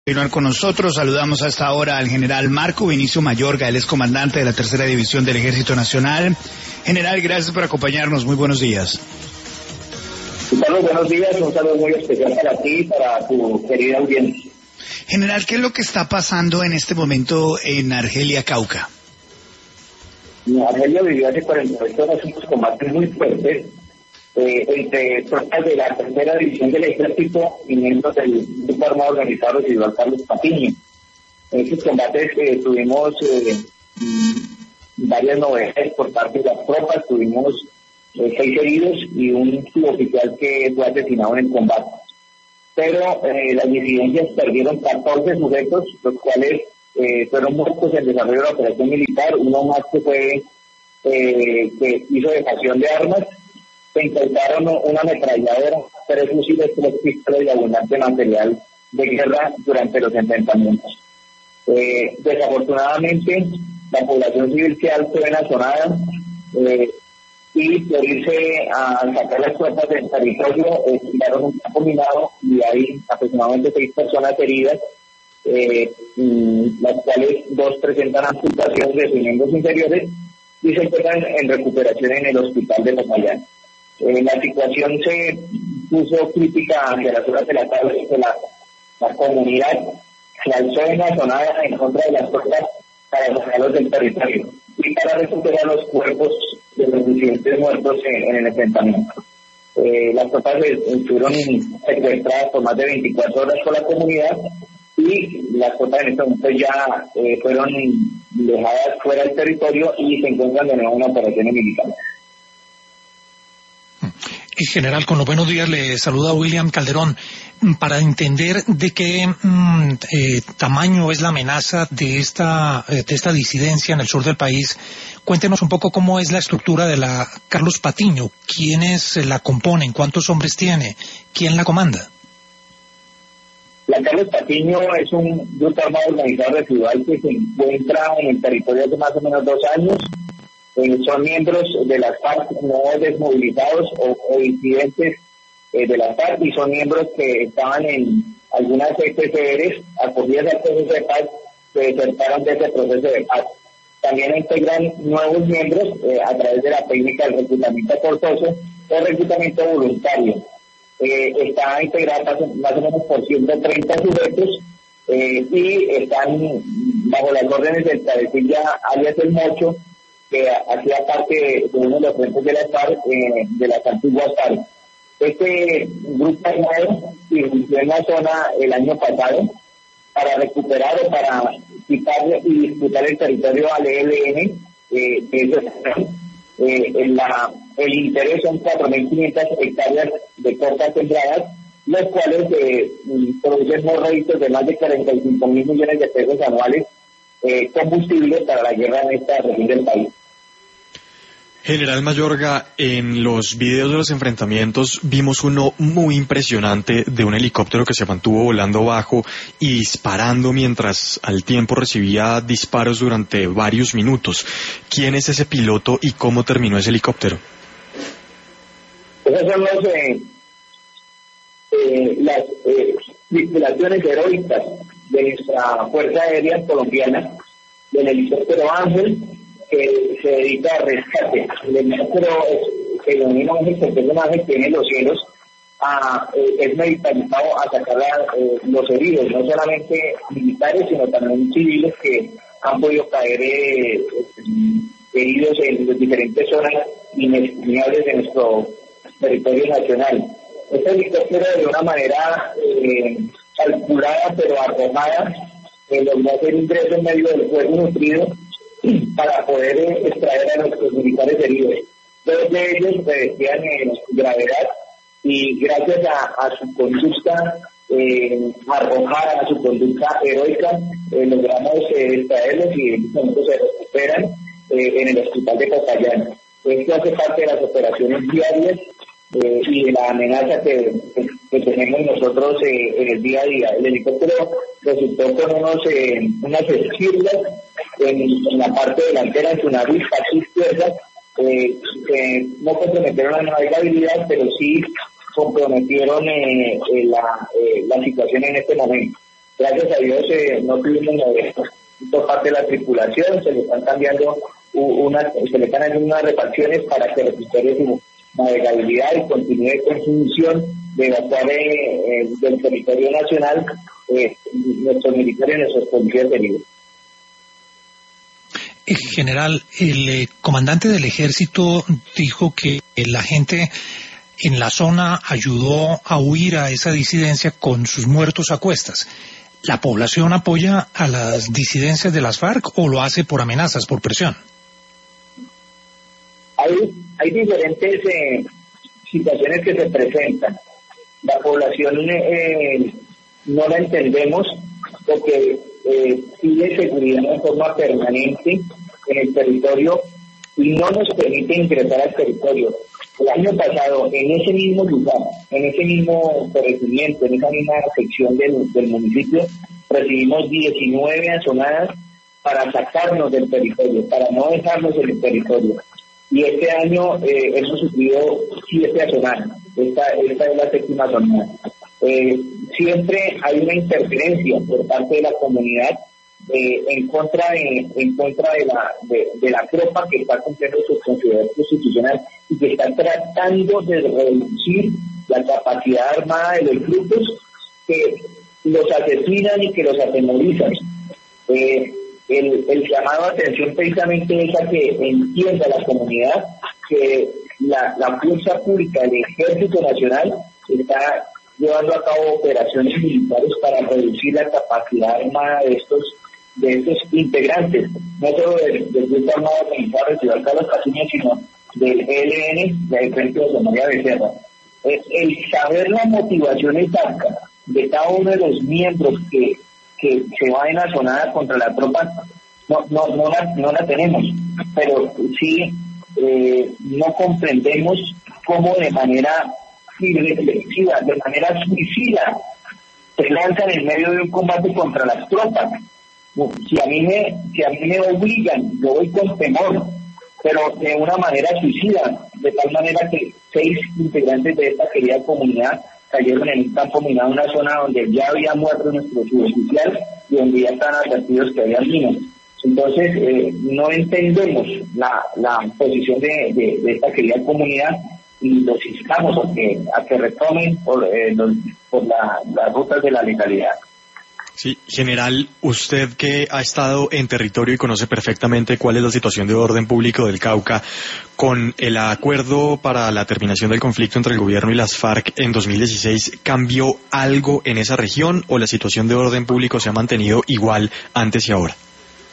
Continuar con nosotros, saludamos a esta hora al general Marco Vinicio Mayorga, él es comandante de la Tercera División del Ejército Nacional. General, gracias por acompañarnos, muy buenos días. Carlos, buenos días, un saludo muy especial para ti y para tu querida audiencia. General, ¿qué es lo que está pasando en este momento en Argelia, Cauca? Argelia vivió hace 48 horas unos combates muy fuertes entre tropas de la Tercera División del Ejército y miembros del Grupo Armado Organizado Residual Carlos Patiño. En estos combates tuvimos varias novedades por parte de las tropas, tuvimos 6 heridos y un suboficial que fue asesinado en el combate. Pero las disidencias perdieron 14 sujetos, los cuales fueron muertos en el desarrollo de la operación militar, uno más que fue que hizo dejación de armas. Se incautaron una ametralladora, 3 fusiles, 3 pistolas y abundante material de guerra durante los enfrentamientos. Desafortunadamente, la población civil se alzó en la zonada y por irse a sacar las tropas del territorio, tiraron un campo minado y hay aproximadamente 6 personas heridas, las cuales 2 presentan amputaciones de sus miembros inferiores y se encuentran en recuperación en el hospital de Popayán. La situación se puso crítica hacia las horas de la tarde, que la comunidad se alzó en la zona en contra de las tropas para sacarlos del territorio y para recuperar los cuerpos de los disidentes muertos en el enfrentamiento. Las tropas estuvieron secuestradas por más de 24 horas por la comunidad y las tropas en este momento ya fueron dejadas fuera del territorio y se encuentran de nuevo en operaciones militares. General, con los buenos días, le saluda William Calderón. Para entender de qué tamaño es la amenaza de esta disidencia en el sur del país, cuéntenos un poco cómo es la estructura de la Carlos Patiño, quiénes la componen, cuántos hombres tiene, quién la comanda. La Carlos Patiño es un grupo armado organizado residual que se encuentra en el territorio hace más o menos 2 años. Son miembros de las FARC no desmovilizados o disidentes de las FARC y son miembros que estaban en algunas FCRs acogidas al proceso de paz, que desertaron de ese proceso de paz. También integran nuevos miembros a través de la técnica del reclutamiento forzoso o reclutamiento voluntario. Está integrada más o menos por 130 sujetos y están bajo las órdenes del cabecilla alias El Mocho, que hacía parte de uno de los frentes de la FARC, de las antiguas FARC. Este grupo armado inició en la zona el año pasado para recuperar o para quitarle y disputar el territorio al ELN. El interés son 4.500 hectáreas de cortas sembradas, los cuales producen unos réditos de más de 45.000 millones de pesos anuales, combustibles para la guerra en esta región del país. General Mayorga, en los videos de los enfrentamientos vimos uno muy impresionante de un helicóptero que se mantuvo volando bajo y disparando mientras al tiempo recibía disparos durante varios minutos. ¿Quién es ese piloto y cómo terminó ese helicóptero? Esas son las tripulaciones heroicas de nuestra Fuerza Aérea Colombiana, del helicóptero Ángel, que se dedica a rescate. El helicóptero se denomina Ángel porque es un ángel que viene en los cielos, es militarizado a sacar los heridos, no solamente militares, sino también civiles que han podido caer heridos en las diferentes zonas inexpugnable de nuestro territorio nacional. Este helicóptero, de una manera calculada pero arrojada, logró hacer ingreso en medio del fuego nutrido para poder extraer a nuestros militares heridos. 2 de ellos padecían gravedad y gracias a su conducta arrojada, a su conducta heroica, logramos extraerlos y en este momento se recuperan en el hospital de Popayán. Esto hace parte de las operaciones diarias y de la amenaza que tenemos nosotros en el día a día. El helicóptero resultó con unas esquirlas en la parte delantera de su nariz, parte izquierda, que no comprometieron la navegabilidad, pero sí comprometieron la situación en este momento. Gracias a Dios no tuvimos novedades por parte de la tripulación, se le están cambiando se le están haciendo unas refacciones para que recupere su navegabilidad y continúe con su misión de evacuar del territorio nacional nuestros militares y nuestros policías heridos. General, el comandante del ejército dijo que la gente en la zona ayudó a huir a esa disidencia con sus muertos a cuestas. ¿La población apoya a las disidencias de las FARC o lo hace por amenazas, por presión? Hay diferentes situaciones que se presentan. La población no la entendemos porque pide seguridad de forma permanente en el territorio y no nos permite ingresar al territorio. El año pasado, en ese mismo lugar, en ese mismo corregimiento, en esa misma sección del municipio, recibimos 19 azonadas para sacarnos del territorio, para no dejarnos en el territorio. Y este año hemos sufrido 7 azonadas. Esta es la 7ª azonada. Siempre hay una interferencia por parte de la comunidad en contra de la tropa que está cumpliendo su función constitucional y que está tratando de reducir la capacidad armada de los grupos que los asesinan y que los atemorizan. El llamado a atención precisamente es a que entienda la comunidad que la fuerza pública del Ejército Nacional está llevando a cabo operaciones militares para reducir la capacidad armada de estos integrantes, no solo del Grupo Armado Organizado Residual Carlos Patiño, sino del ELN, del Frente de María Becerra. El saber la motivación exacta de cada uno de los miembros que se va en azonada contra la tropa, no la tenemos, pero sí no comprendemos cómo de manera irreflexiva, de manera suicida, se lanzan en medio de un combate contra las tropas. Si a mí me obligan, yo voy con temor, pero de una manera suicida, de tal manera que 6 integrantes de esta querida comunidad cayeron en un campo minado, una zona donde ya había muerto nuestro suboficial y donde ya estaban advertidos que había minas. Entonces, no entendemos la posición de esta querida comunidad y los instamos a que retomen por las rutas de la legalidad. Sí, general, usted que ha estado en territorio y conoce perfectamente cuál es la situación de orden público del Cauca, con el acuerdo para la terminación del conflicto entre el gobierno y las FARC en 2016, ¿cambió algo en esa región o la situación de orden público se ha mantenido igual antes y ahora?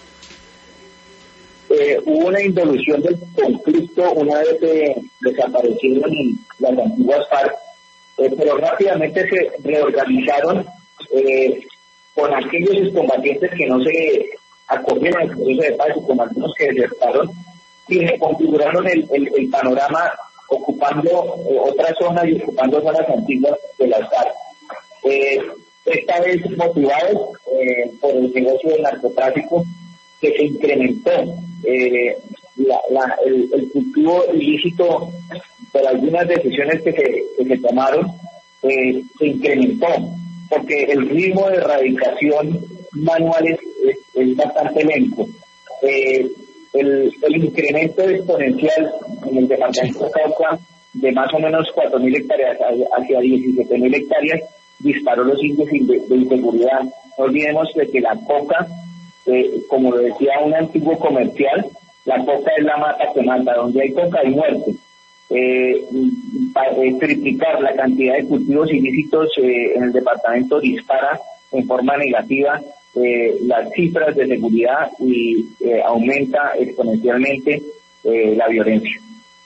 Hubo una involución del conflicto una vez desaparecieron las antiguas FARC, pero rápidamente se reorganizaron con aquellos excombatientes que no se acogieron al proceso de paz y con algunos que desertaron y reconfiguraron el panorama ocupando otras zonas y ocupando zonas antiguas de las FARC. Esta vez motivados por el negocio del narcotráfico que se incrementó, el cultivo ilícito por algunas decisiones que se tomaron se incrementó, porque el ritmo de erradicación manual es bastante lento. El incremento exponencial en el departamento de Cauca de más o menos 4.000 hectáreas hacia 17.000 hectáreas disparó los índices de inseguridad. No olvidemos de que la coca, como lo decía un antiguo comercial, la coca es la mata que mata, donde hay coca hay muerte. Triplicar la cantidad de cultivos ilícitos en el departamento dispara en forma negativa las cifras de seguridad y aumenta exponencialmente la violencia.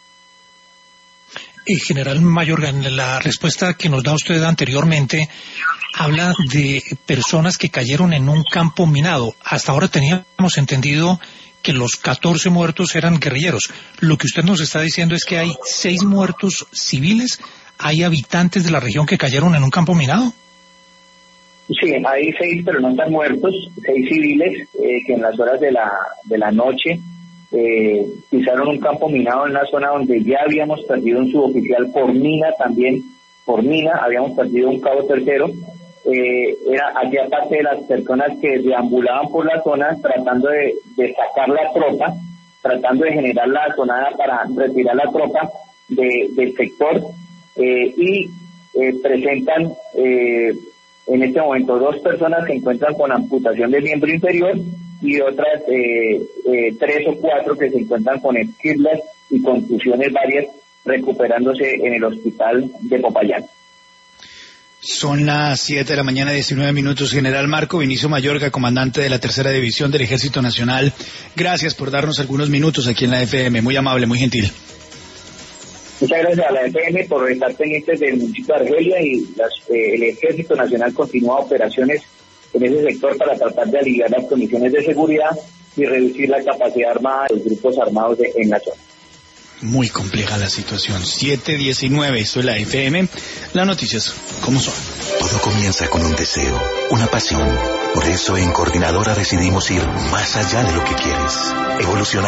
General Mayorga, en la respuesta que nos da usted anteriormente, habla de personas que cayeron en un campo minado. Hasta ahora teníamos entendido que los 14 muertos eran guerrilleros. Lo que usted nos está diciendo es que hay 6 muertos civiles. ¿Hay habitantes de la región que cayeron en un campo minado? Sí, hay 6, pero no están muertos, 6 civiles que en las horas de la noche pisaron un campo minado en una zona donde ya habíamos perdido un suboficial por mina, también por mina, habíamos perdido un cabo tercero, hacía parte de las personas que deambulaban por la zona tratando de sacar la tropa, tratando de generar la azonada para retirar la tropa del sector, y presentan en este momento 2 personas que se encuentran con amputación del miembro inferior y otras 3 o 4 que se encuentran con esquirlas y contusiones varias, recuperándose en el hospital de Popayán. Son las 7 de la mañana, 19 minutos. General Marco Vinicio Mayorga, comandante de la Tercera División del Ejército Nacional. Gracias por darnos algunos minutos aquí en la FM. Muy amable, muy gentil. Muchas gracias a la FM por estar pendientes del municipio de Argelia, y el Ejército Nacional continúa operaciones en ese sector para tratar de aliviar las condiciones de seguridad y reducir la capacidad armada de los grupos armados en la zona. Muy compleja la situación. 7:19, esto es la FM. Las noticias, ¿cómo son? Todo comienza con un deseo, una pasión. Por eso en Coordinadora decidimos ir más allá de lo que quieres. Evolucionar